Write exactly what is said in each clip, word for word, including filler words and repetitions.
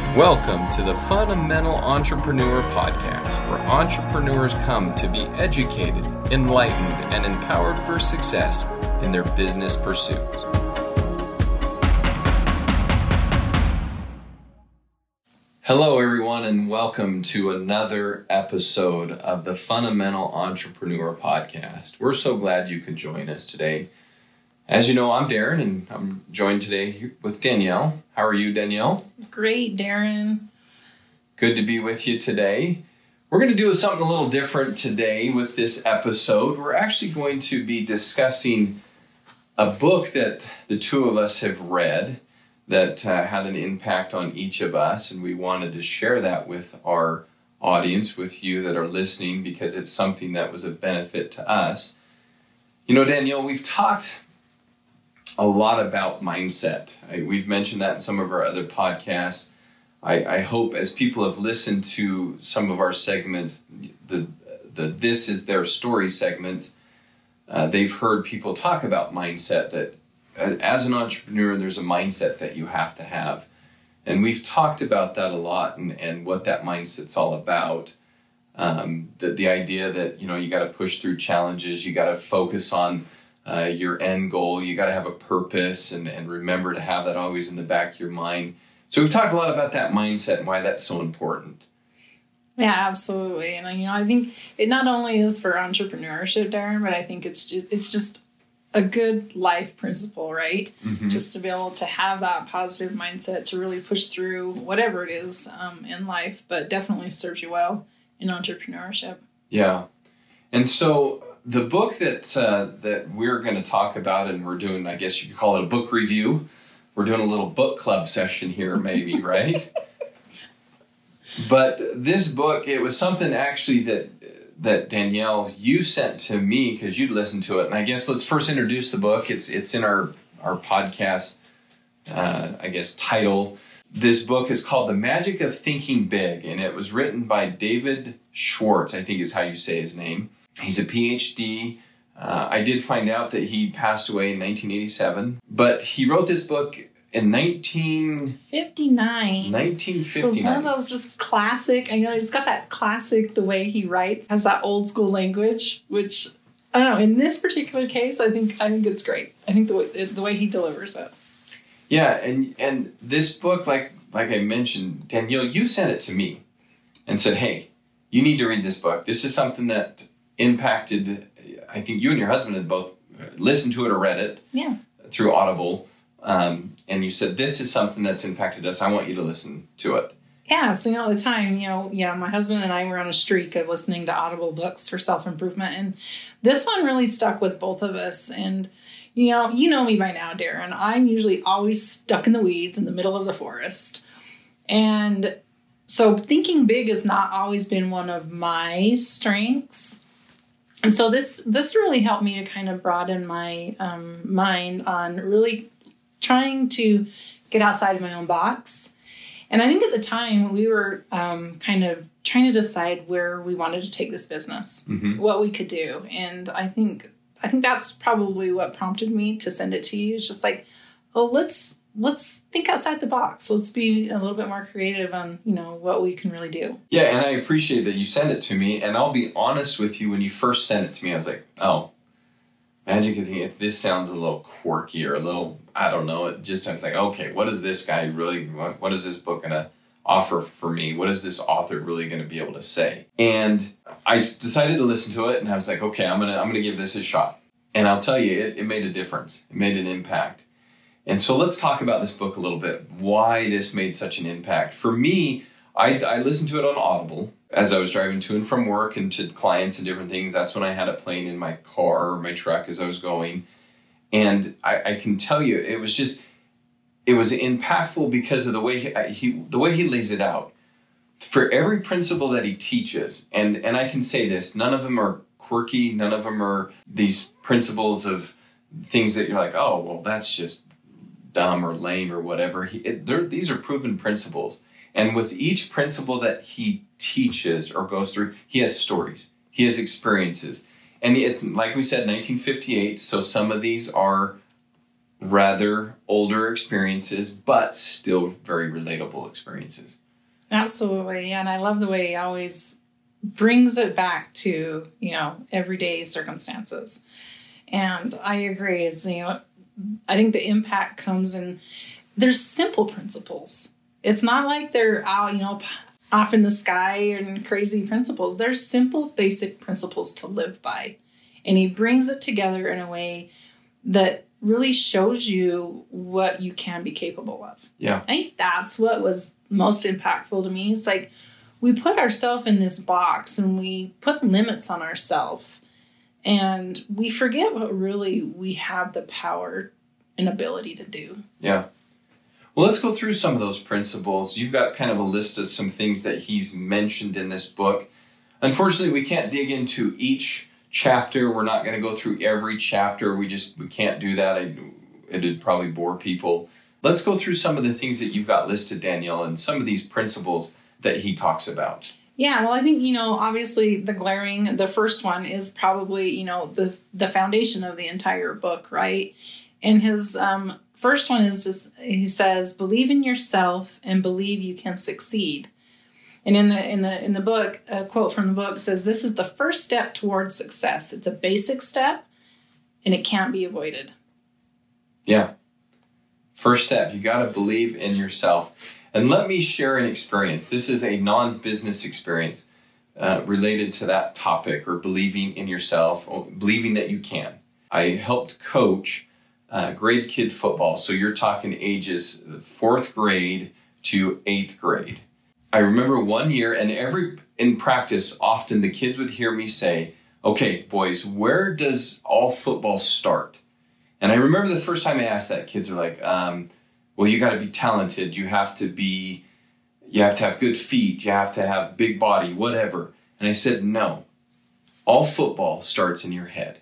Welcome to the Fundamental Entrepreneur Podcast, where entrepreneurs come to be educated, enlightened, and empowered for success in their business pursuits. Hello, everyone, and welcome to another episode of the Fundamental Entrepreneur Podcast. We're so glad you could join us today. As you know, I'm Darren, and I'm joined today with Danielle. How are you, Danielle? Great, Darren. Good to be with you today. We're going to do something a little different today with this episode. We're actually going to be discussing a book that the two of us have read that uh, had an impact on each of us, and we wanted to share that with our audience, with you that are listening, because it's something that was of benefit to us. You know, Danielle, we've talked a lot about mindset. I, we've mentioned that in some of our other podcasts. I, I hope as people have listened to some of our segments, the the This Is Their Story segments, uh, they've heard people talk about mindset, that uh, as an entrepreneur, there's a mindset that you have to have. And we've talked about that a lot and, and what that mindset's all about. Um, the, the idea that, you know, you got to push through challenges, you got to focus on Uh, your end goal. You got to have a purpose and, and remember to have that always in the back of your mind. So we've talked a lot about that mindset and why that's so important. Yeah, absolutely. And you know, I think it not only is for entrepreneurship, Darren, but I think it's just, it's just a good life principle, right? Mm-hmm. Just to be able to have that positive mindset to really push through whatever it is um, in life, but definitely serves you well in entrepreneurship. Yeah. And so the book that uh, that we're going to talk about, and we're doing, I guess you could call it a book review. We're doing a little book club session here, maybe, right? But this book, it was something actually that that Danielle, you sent to me because you'd listened to it. And I guess let's first introduce the book. It's it's in our our podcast, uh, I guess, title. This book is called The Magic of Thinking Big, and it was written by David Schwartz, I think is how you say his name. He's a P H D. Uh, I did find out that he passed away in nineteen eighty-seven, but he wrote this book in nineteen fifty-nine. nineteen fifty-nine. So it's one of those just classic, you know, he's got that classic, the way he writes, has that old school language, which, I don't know, in this particular case, I think I think it's great. I think the way, the way he delivers it. Yeah, and and this book, like like I mentioned, Danielle, you sent it to me and said, hey, you need to read this book. This is something that impacted, I think you and your husband had both listened to it or read it yeah. through Audible. Um, and you said, this is something that's impacted us. I want you to listen to it. Yeah. So, you know, at the time, you know, yeah, my husband and I were on a streak of listening to Audible books for self-improvement. And this one really stuck with both of us. And, you know, you know me by now, Darren. I'm usually always stuck in the weeds in the middle of the forest. And so thinking big has not always been one of my strengths. And so this this really helped me to kind of broaden my um, mind on really trying to get outside of my own box. And I think at the time we were um, kind of trying to decide where we wanted to take this business, mm-hmm. what we could do. And I think I think that's probably what prompted me to send it to you. It's just like, oh, let's let's think outside the box. Let's be a little bit more creative on, you know, what we can really do. Yeah, and I appreciate that you sent it to me. And I'll be honest with you, when you first sent it to me, I was like, oh, Magic of Thinking, if this sounds a little quirky or a little, I don't know, it just, I was like, okay, what is this guy really, what, what is this book going to offer for me? What is this author really going to be able to say? And I decided to listen to it, and I was like, okay, I'm going to I'm gonna give this a shot. And I'll tell you, it, it made a difference. It made an impact. And so let's talk about this book a little bit, why this made such an impact. For me, I, I listened to it on Audible as I was driving to and from work and to clients and different things. That's when I had it playing in my car or my truck as I was going. And I, I can tell you, it was just, it was impactful because of the way he, he the way he lays it out. For every principle that he teaches, and, and I can say this, none of them are quirky, none of them are these principles of things that you're like, oh, well, that's just dumb or lame or whatever. He, it, these are proven principles. And with each principle that he teaches or goes through, he has stories. He has experiences. And it, like we said, nineteen fifty-eight, so some of these are rather older experiences, but still very relatable experiences. Absolutely. And I love the way he always brings it back to, you know, everyday circumstances. And I agree. It's, you know, I think the impact comes in, there's simple principles. It's not like they're out, you know, off in the sky and crazy principles. There's simple, basic principles to live by. And he brings it together in a way that really shows you what you can be capable of. Yeah. I think that's what was most impactful to me. It's like we put ourselves in this box and we put limits on ourselves, and we forget what really we have the power and ability to do. Yeah. Well, let's go through some of those principles. You've got kind of a list of some things that he's mentioned in this book. Unfortunately, we can't dig into each chapter. We're not going to go through every chapter. We just, we can't do that. I, it'd probably bore people. Let's go through some of the things that you've got listed, Danielle, and some of these principles that he talks about. Yeah, well, I think, you know, obviously the glaring, the first one is probably, you know, the the foundation of the entire book, right? And his um, first one is just, he says, believe in yourself and believe you can succeed. And in the in the in the book, a quote from the book says, this is the first step towards success. It's a basic step and it can't be avoided. Yeah. First step, you got to believe in yourself. And let me share an experience. This is a non-business experience uh, related to that topic, or believing in yourself, or believing that you can. I helped coach uh, grade kid football. So you're talking ages fourth grade to eighth grade. I remember one year, and every in practice, often the kids would hear me say, okay, boys, where does all football start? And I remember the first time I asked that, kids are like, um, well, you got to be talented. You have to be, you have to have good feet. You have to have big body, whatever. And I said, no, all football starts in your head.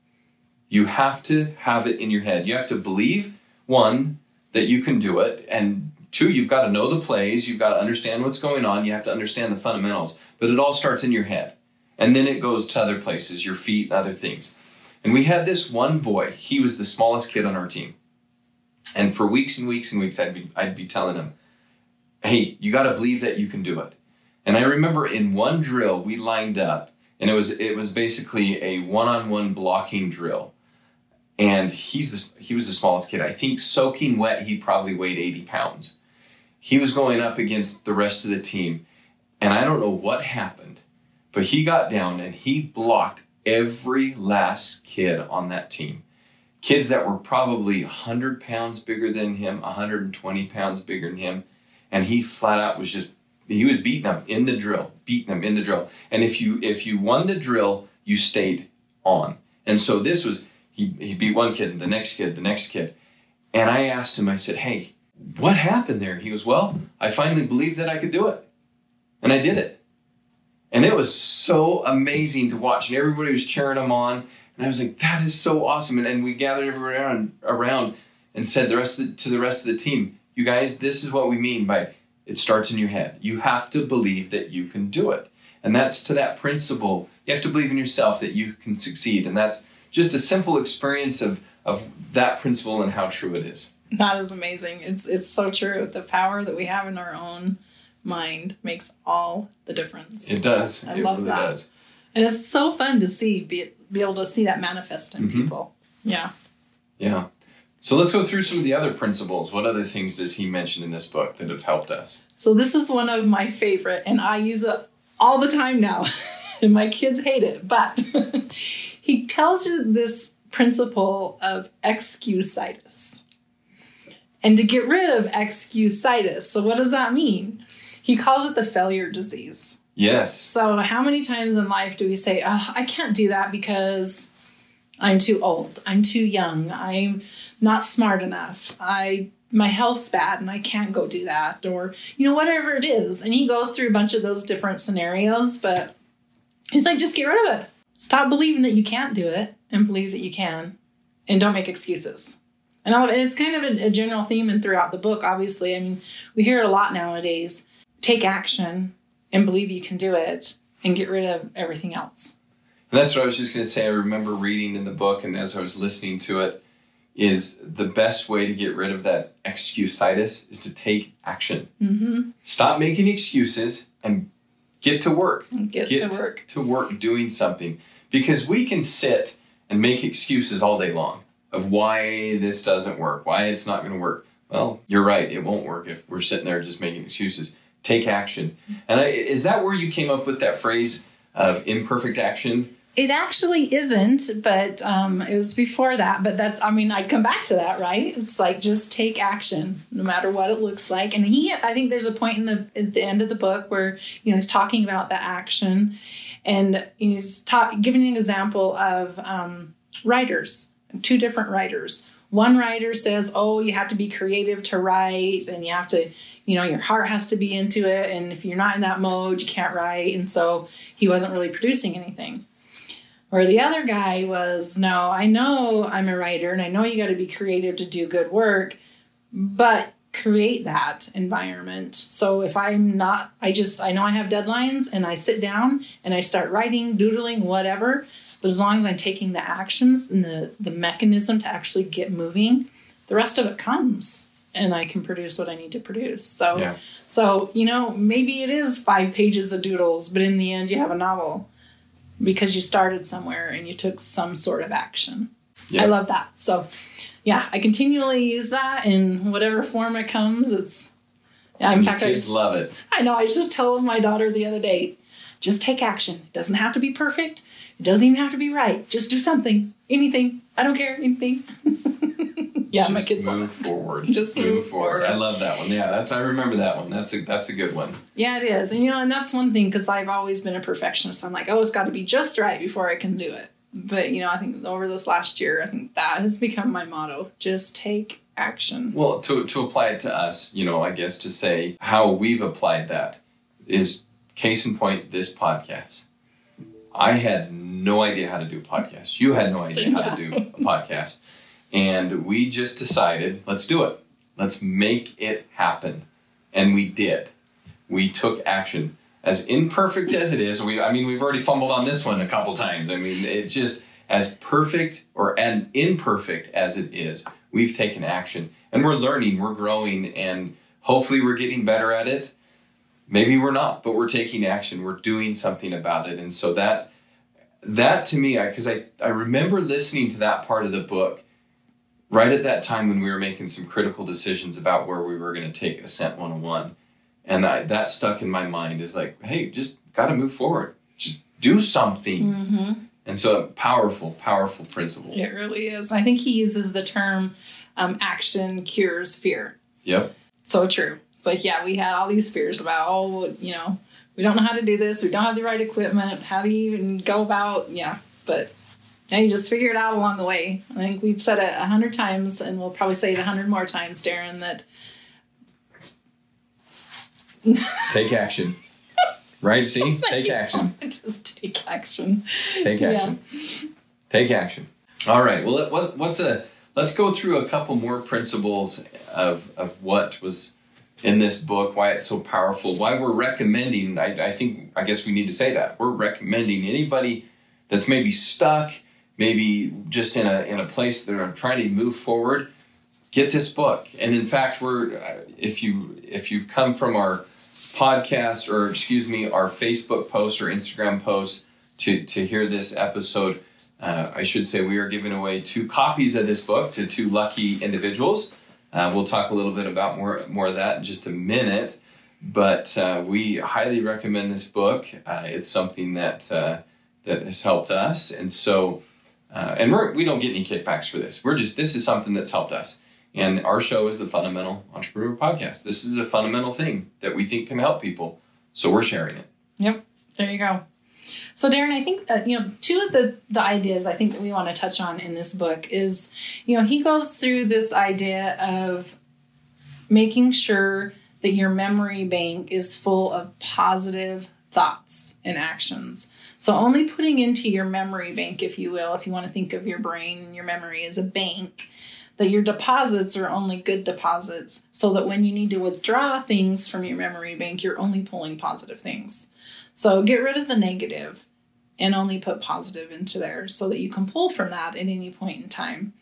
You have to have it in your head. You have to believe, one, that you can do it. And two, you've got to know the plays. You've got to understand what's going on. You have to understand the fundamentals. But it all starts in your head. And then it goes to other places, your feet and other things. And we had this one boy. He was the smallest kid on our team. And for weeks and weeks and weeks, I'd be, I'd be telling him, hey, you got to believe that you can do it. And I remember in one drill, we lined up, and it was it was basically a one-on-one blocking drill. And he's the, he was the smallest kid. I think soaking wet, he probably weighed eighty pounds. He was going up against the rest of the team. And I don't know what happened, but he got down and he blocked every last kid on that team. Kids that were probably one hundred pounds bigger than him, one hundred twenty pounds bigger than him. And he flat out was just, he was beating them in the drill, beating them in the drill. And if you if you won the drill, you stayed on. And so this was, he, he beat one kid, the next kid, the next kid. And I asked him, I said, hey, what happened there? He goes, well, I finally believed that I could do it. And I did it. And it was so amazing to watch. And everybody was cheering him on. And I was like, that is so awesome. And, and we gathered everyone around, around and said the rest of the, to the rest of the team, you guys, this is what we mean by it starts in your head. You have to believe that you can do it. And that's to that principle. You have to believe in yourself that you can succeed. And that's just a simple experience of, of that principle and how true it is. That is amazing. It's it's so true. The power that we have in our own mind makes all the difference. It does. I it love really that. Does. And it's so fun to see, be, be able to see that manifest in Mm-hmm. people. Yeah. Yeah. So let's go through some of the other principles. What other things does he mention in this book that have helped us? So this is one of my favorite, and I use it all the time now. And my kids hate it. But he tells you this principle of excusitis. And to get rid of excusitis. So what does that mean? He calls it the failure disease. Yes. So how many times in life do we say, oh, I can't do that because I'm too old. I'm too young. I'm not smart enough. I my health's bad and I can't go do that. Or, you know, whatever it is. And he goes through a bunch of those different scenarios. But he's like, just get rid of it. Stop believing that you can't do it and believe that you can. And don't make excuses. And, all, and it's kind of a, a general theme and throughout the book, obviously. I mean, we hear it a lot nowadays. Take action and believe you can do it and get rid of everything else. And that's what I was just going to say. I remember reading in the book, and as I was listening to it, is the best way to get rid of that excuse-itis is to take action. Mm-hmm. Stop making excuses and get to work. Get, get to work. to work doing something. Because we can sit and make excuses all day long of why this doesn't work, why it's not going to work. Well, you're right. It won't work if we're sitting there just making excuses. Take action. And I, is that where you came up with that phrase of imperfect action? It actually isn't, but um, it was before that. But that's, I mean, I'd come back to that, right? It's like, just take action, no matter what it looks like. And he, I think there's a point in the at the end of the book where, you know, he's talking about the action, and he's ta- giving an example of um, writers, two different writers. One writer says, oh, you have to be creative to write, and you have to, you know, your heart has to be into it. And if you're not in that mode, you can't write. And so he wasn't really producing anything. Or the other guy was, no, I know I'm a writer and I know you got to be creative to do good work, but create that environment. So if I'm not, I just, I know I have deadlines and I sit down and I start writing, doodling, whatever. But as long as I'm taking the actions and the, the mechanism to actually get moving, the rest of it comes and I can produce what I need to produce. So, yeah. so, you know, maybe it is five pages of doodles, but in the end you have a novel. Because you started somewhere and you took some sort of action. Yeah. I love that. So, yeah, I continually use that in whatever form it comes. It's, yeah. In fact, kids I just love it. I know. I was just telling my daughter the other day, just take action. It doesn't have to be perfect. It doesn't even have to be right. Just do something, anything. I don't care, anything. Yeah, just my kids move love it. forward. Just move, move forward. forward. I love that one. Yeah, that's I remember that one. That's a that's a good one. Yeah, it is. And you know, and that's one thing, because I've always been a perfectionist. I'm like, oh, it's got to be just right before I can do it. But you know, I think over this last year, I think that has become my motto: just take action. Well, to to apply it to us, you know, I guess to say how we've applied that is case in point. This podcast. I had no idea how to do a podcast. You had no idea how to do a podcast. And we just decided, let's do it. Let's make it happen. And we did. We took action. As imperfect as it is, we I mean, we've already fumbled on this one a couple times. I mean, it just, as perfect or and imperfect as it is, we've taken action. And we're learning, we're growing, and hopefully we're getting better at it. Maybe we're not, but we're taking action. We're doing something about it. And so that, that to me, because I, I, I remember listening to that part of the book right at that time when we were making some critical decisions about where we were going to take Ascent one oh one. And I, that stuck in my mind is like, hey, just got to move forward. Just do something. Mm-hmm. And so a powerful, powerful principle. It really is. I think he uses the term um, action cures fear. Yep. So true. It's like, yeah, we had all these fears about, oh, you know, we don't know how to do this. We don't have the right equipment. How do you even go about, yeah. But now you just figure it out along the way. I think we've said it a hundred times, and we'll probably say it a hundred more times, Darren, that take action. Right? See? Take action. Just take action. Take action. Yeah. Take action. All right. Well, what, what's a, let's go through a couple more principles of, of what was in this book, why it's so powerful, why we're recommending, I, I think, I guess we need to say that. We're recommending anybody that's maybe stuck, maybe just in a in a place that are trying to move forward, get this book. And in fact, we're if you if you've come from our podcast or excuse me, our Facebook post or Instagram post to to hear this episode, uh, I should say we are giving away two copies of this book to two lucky individuals. Uh, we'll talk a little bit about more more of that in just a minute, but uh, we highly recommend this book. Uh, it's something that uh, that has helped us, and so uh, and we're, we don't get any kickbacks for this. We're just this is something that's helped us, and our show is the Fundamental Entrepreneur Podcast. This is a fundamental thing that we think can help people, so we're sharing it. Yep, there you go. So, Darren, I think that, you know, two of the, the ideas I think that we want to touch on in this book is, you know, he goes through this idea of making sure that your memory bank is full of positive thoughts and actions. So only putting into your memory bank, if you will, if you want to think of your brain and your memory as a bank, that your deposits are only good deposits, so that when you need to withdraw things from your memory bank, you're only pulling positive things. So get rid of the negative and only put positive into there so that you can pull from that at any point in time.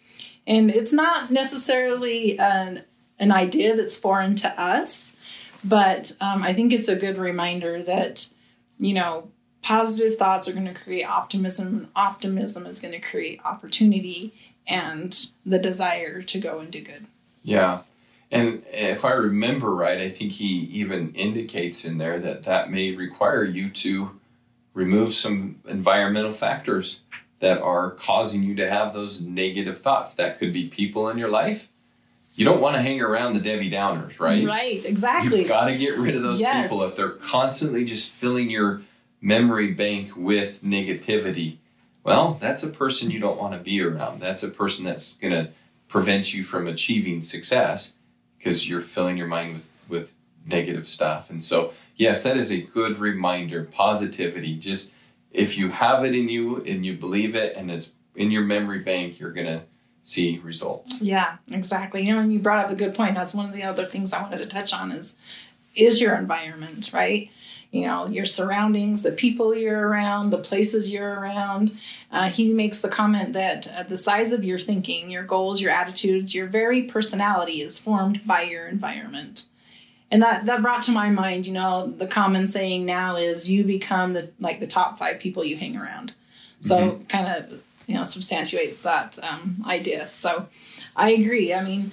And it's not necessarily an, an idea that's foreign to us, but um, I think it's a good reminder that, you know, positive thoughts are going to create optimism. Optimism is going to create opportunity and the desire to go and do good. Yeah. And if I remember right, I think he even indicates in there that that may require you to remove some environmental factors that are causing you to have those negative thoughts. That could be people in your life. You don't want to hang around the Debbie Downers, right? Right, exactly. You've got to get rid of those Yes. people. If they're constantly just filling your memory bank with negativity, well, that's a person you don't want to be around. That's a person that's going to prevent you from achieving success because you're filling your mind with, with negative stuff. And so, yes, that is a good reminder. Positivity. Just if you have it in you and you believe it and it's in your memory bank, you're going to see results. Yeah, exactly. You know, and you brought up a good point. That's one of the other things I wanted to touch on is, is your environment, right? You know, your surroundings, the people you're around, the places you're around. Uh, he makes the comment that uh, the size of your thinking, your goals, your attitudes, your very personality is formed by your environment. And that, that brought to my mind, you know, the common saying now is you become the like the top five people you hang around. So mm-hmm. kind of, you know, substantiates that um, idea. So I agree. I mean,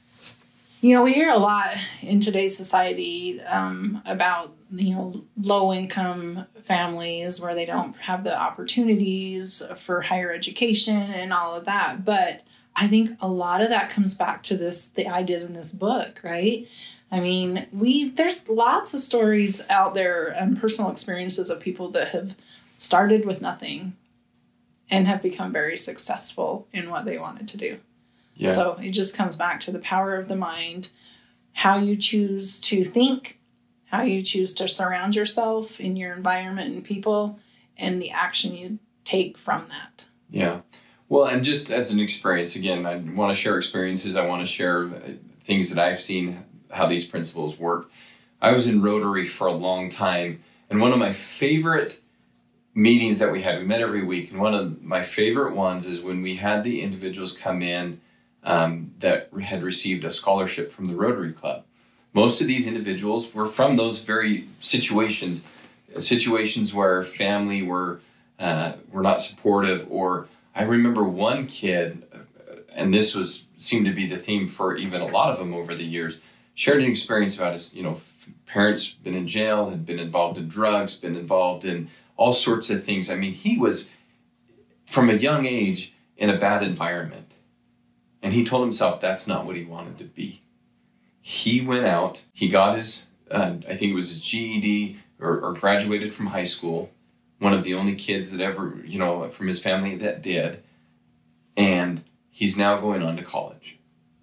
you know, we hear a lot in today's society um, about, you know, low income families where they don't have the opportunities for higher education and all of that. But I think a lot of that comes back to this, the ideas in this book, right? I mean, we there's lots of stories out there and personal experiences of people that have started with nothing and have become very successful in what they wanted to do. Yeah. So it just comes back to the power of the mind, how you choose to think, how you choose to surround yourself in your environment and people, and the action you take from that. Yeah. Well, and just as an experience, again, I want to share experiences. I want to share things that I've seen, how these principles work. I was in Rotary for a long time, and one of my favorite meetings that we had, we met every week, and one of my favorite ones is when we had the individuals come in um, that had received a scholarship from the Rotary Club. Most of these individuals were from those very situations, situations where family were uh, were not supportive. Or I remember one kid, and this was seemed to be the theme for even a lot of them over the years, shared an experience about his, you know, parents been in jail, had been involved in drugs, been involved in all sorts of things. I mean, he was from a young age in a bad environment. And he told himself that's not what he wanted to be. He went out, he got his, uh, I think it was his G E D or, or graduated from high school. One of the only kids that ever, you know, from his family that did. And he's now going on to college.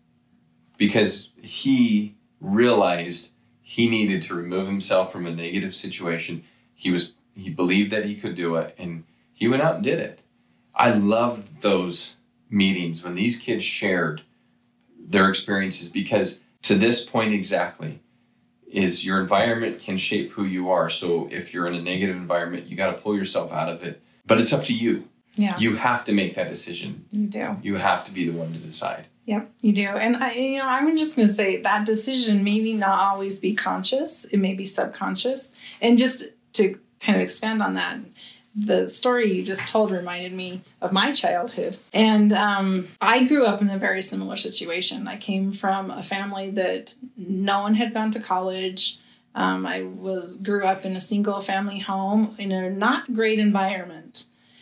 Because he realized he needed to remove himself from a negative situation. He was, he believed that he could do it, and he went out and did it. I loved those meetings when these kids shared their experiences, because to this point exactly is your environment can shape who you are. So if you're in a negative environment, you got to pull yourself out of it, but it's up to you. Yeah. You have to make that decision. You do. You have to be the one to decide. Yep, you do. And I, you know, I'm just going to say that decision maybe not always be conscious. It may be subconscious. And just to kind of expand on that, the story you just told reminded me of my childhood. And um, I grew up in a very similar situation. I came from a family that no one had gone to college. Um, I was grew up in a single family home in a not great environment.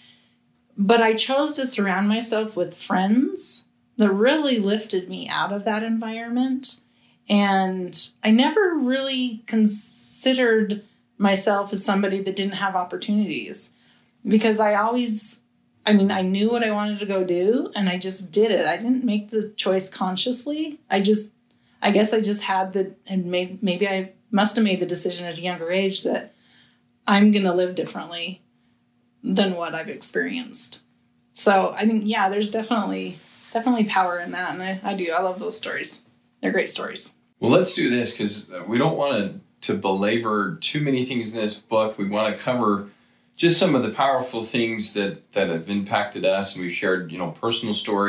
But I chose to surround myself with friends that really lifted me out of that environment. And I never really considered myself as somebody that didn't have opportunities, because I always, I mean, I knew what I wanted to go do and I just did it. I didn't make the choice consciously. I just, I guess I just had the, and maybe, maybe I must have made the decision at a younger age that I'm going to live differently than what I've experienced. So I think, yeah, there's definitely, definitely power in that. And I, I do, I love those stories. They're great stories. Well, let's do this, because we don't want to to belabor too many things in this book. We want to cover just some of the powerful things that, that have impacted us. And we've shared, you know, personal stories,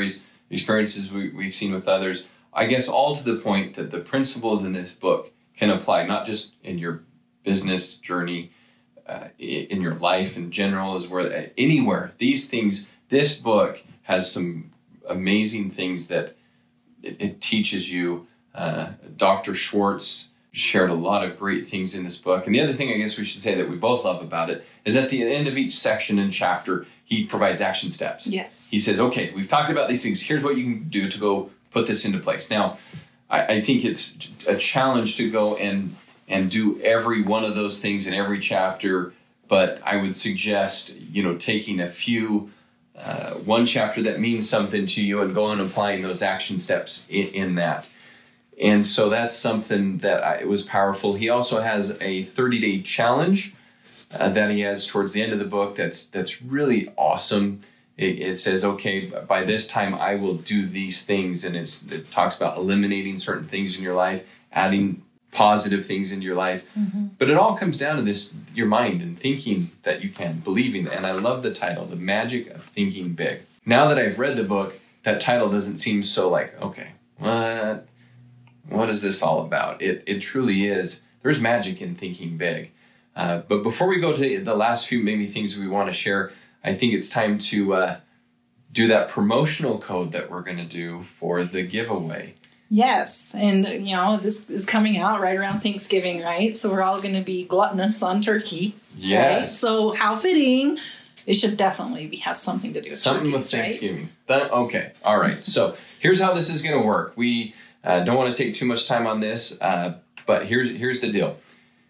experiences we, we've seen with others. I guess all to the point that the principles in this book can apply not just in your business journey, uh, in your life in general, as where anywhere. These things, this book has some amazing things that it, it teaches you. Uh, Doctor Schwartz shared a lot of great things in this book. And the other thing I guess we should say that we both love about it is at the end of each section and chapter, he provides action steps. Yes. He says, okay, we've talked about these things. Here's what you can do to go put this into place. Now, I, I think it's a challenge to go and and do every one of those things in every chapter, but I would suggest, you know, taking a few, uh, one chapter that means something to you and going and applying those action steps in, in that. And so that's something that I, it was powerful. He also has a thirty-day challenge uh, that he has towards the end of the book that's that's really awesome. It, it says, okay, by this time I will do these things. And it's, it talks about eliminating certain things in your life, adding positive things into your life. Mm-hmm. But it all comes down to this, your mind and thinking that you can, believing. And I love the title, The Magic of Thinking Big. Now that I've read the book, that title doesn't seem so like, okay, what, what is this all about? It, it truly is. There's magic in thinking big. Uh, but before we go to the last few maybe things we want to share, I think it's time to uh, do that promotional code that we're going to do for the giveaway. Yes. And, you know, this is coming out right around Thanksgiving, right? So we're all going to be gluttonous on turkey. Yes. Right? So how fitting. It should definitely be, have something to do with something turkeys, with Thanksgiving. Right? That, okay. All right. So here's how this is going to work. We uh, don't want to take too much time on this, uh, but here's here's the deal.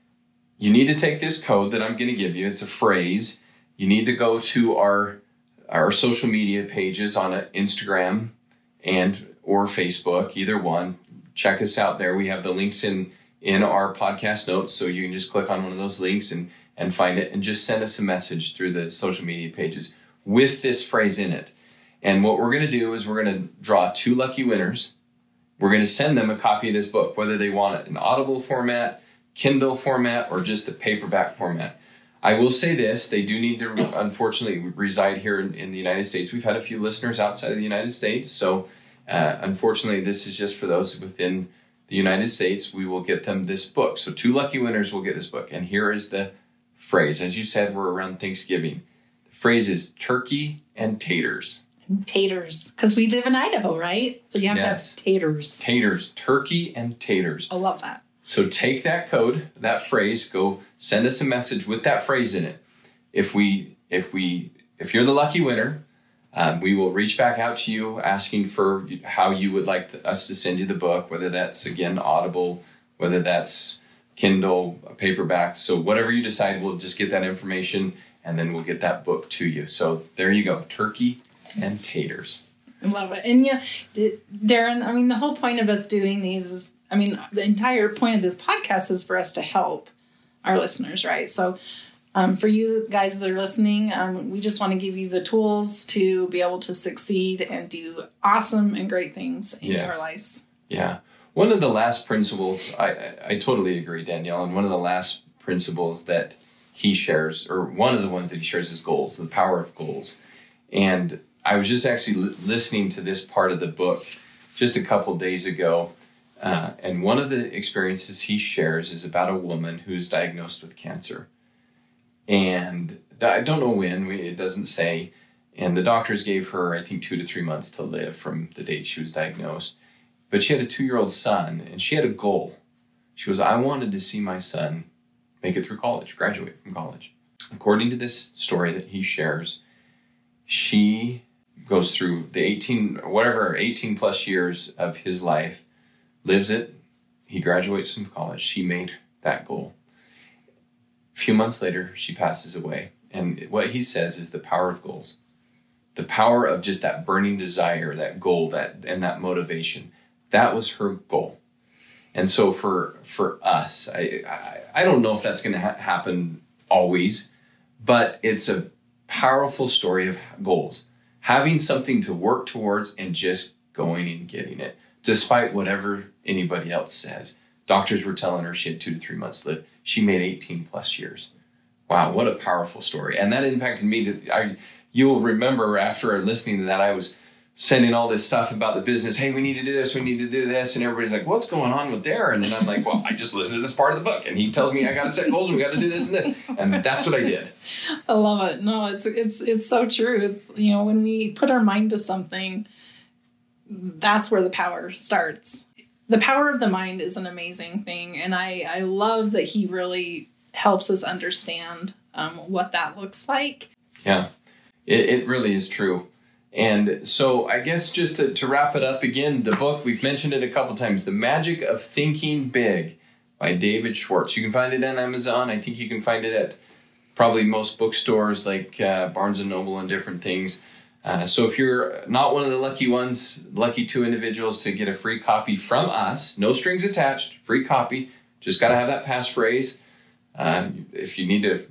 You need to take this code that I'm going to give you. It's a phrase. You need to go to our our social media pages on Instagram and or Facebook, either one. Check us out there. We have the links in, in our podcast notes, so you can just click on one of those links and, and find it, and just send us a message through the social media pages with this phrase in it. And what we're going to do is we're going to draw two lucky winners. We're going to send them a copy of this book, whether they want it in Audible format, Kindle format, or just the paperback format. I will say this, they do need to, unfortunately, reside here in, in the United States. We've had a few listeners outside of the United States, so Uh, unfortunately, this is just for those within the United States. We will get them this book. So two lucky winners will get this book. And here is the phrase. As you said, we're around Thanksgiving. The phrase is turkey and taters. And taters. Because we live in Idaho, right? So you have yes. to have taters. Taters. Turkey and taters. I love that. So take that code, that phrase, go send us a message with that phrase in it. If we, if we, if you're the lucky winner, Um, we will reach back out to you asking for how you would like to, us to send you the book, whether that's, again, Audible, whether that's Kindle, paperback. So whatever you decide, we'll just get that information, and then we'll get that book to you. So there you go, turkey and taters. I love it. And yeah, Darren, I mean, the whole point of us doing these is, I mean, the entire point of this podcast is for us to help our listeners, right? So Um, for you guys that are listening, um, we just want to give you the tools to be able to succeed and do awesome and great things in yes. your lives. Yeah. One of the last principles, I, I, I totally agree, Danielle, and one of the last principles that he shares, or one of the ones that he shares is goals, the power of goals. And I was just actually li- listening to this part of the book just a couple days ago, uh, and one of the experiences he shares is about a woman who's diagnosed with cancer. And I don't know when, we, it doesn't say. And the doctors gave her, I think, two to three months to live from the date she was diagnosed. But she had a two-year-old son, and she had a goal. She goes, I wanted to see my son make it through college, graduate from college. According to this story that he shares, she goes through the eighteen, whatever, eighteen plus years of his life, lives it. He graduates from college. She made that goal. A few months later, she passes away. And what he says is the power of goals. The power of just that burning desire, that goal, that and that motivation. That was her goal. And so for for us, I I, I don't know if that's going to ha- happen always, but it's a powerful story of goals. Having something to work towards and just going and getting it, despite whatever anybody else says. Doctors were telling her she had two to three months to live. She made eighteen plus years. Wow, what a powerful story. And that impacted me. To, I, you'll remember after listening to that, I was sending all this stuff about the business. Hey, we need to do this. We need to do this. And everybody's like, what's going on with Darren? And I'm like, well, I just listened to this part of the book. And he tells me I got to set goals. And we got to do this and this. And that's what I did. I love it. No, it's, it's, it's so true. It's, you know, when we put our mind to something, that's where the power starts. The power of the mind is an amazing thing. And I, I love that he really helps us understand um, what that looks like. Yeah, it, it really is true. And so I guess just to, to wrap it up again, the book, we've mentioned it a couple times, The Magic of Thinking Big by David Schwartz. You can find it on Amazon. I think you can find it at probably most bookstores like uh, Barnes and Noble and different things. Uh, so if you're not one of the lucky ones, lucky two individuals to get a free copy from us, no strings attached, free copy, just got to have that passphrase. Uh, if you need to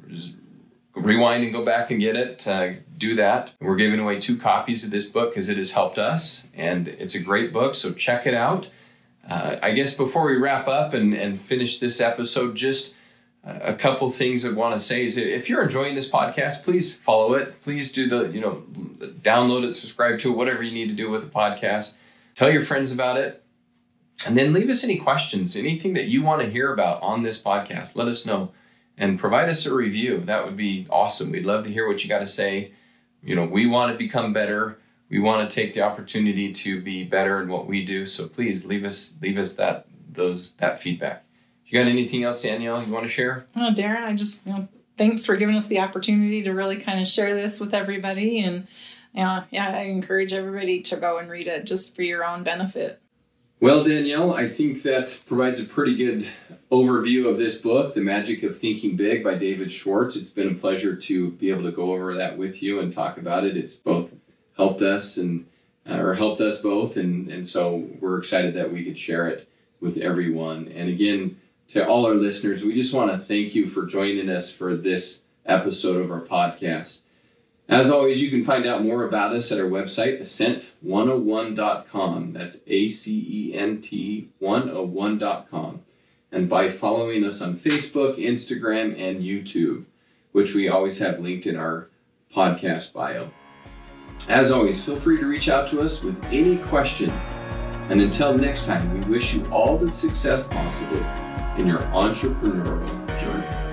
rewind and go back and get it, uh, do that. We're giving away two copies of this book because it has helped us, and it's a great book, so check it out. Uh, I guess before we wrap up and, and finish this episode, just a couple things I want to say is if you're enjoying this podcast, please follow it. Please do the, you know, download it, subscribe to it, whatever you need to do with the podcast. Tell your friends about it. And then leave us any questions, anything that you want to hear about on this podcast. Let us know and provide us a review. That would be awesome. We'd love to hear what you got to say. You know, we want to become better. We want to take the opportunity to be better in what we do. So please leave us leave us that those that feedback. You got anything else, Danielle, you want to share? Oh, Darren, I just, you know, thanks for giving us the opportunity to really kind of share this with everybody. And yeah, yeah, I encourage everybody to go and read it just for your own benefit. Well, Danielle, I think that provides a pretty good overview of this book, The Magic of Thinking Big by David Schwartz. It's been a pleasure to be able to go over that with you and talk about it. It's both helped us and uh, or helped us both, and, and so we're excited that we could share it with everyone. And again, to all our listeners, we just want to thank you for joining us for this episode of our podcast. As always, you can find out more about us at our website, ascent one oh one dot com. That's A C E N T one oh one dot com. And by following us on Facebook, Instagram, and YouTube, which we always have linked in our podcast bio. As always, feel free to reach out to us with any questions. And until next time, we wish you all the success possible in your entrepreneurial journey.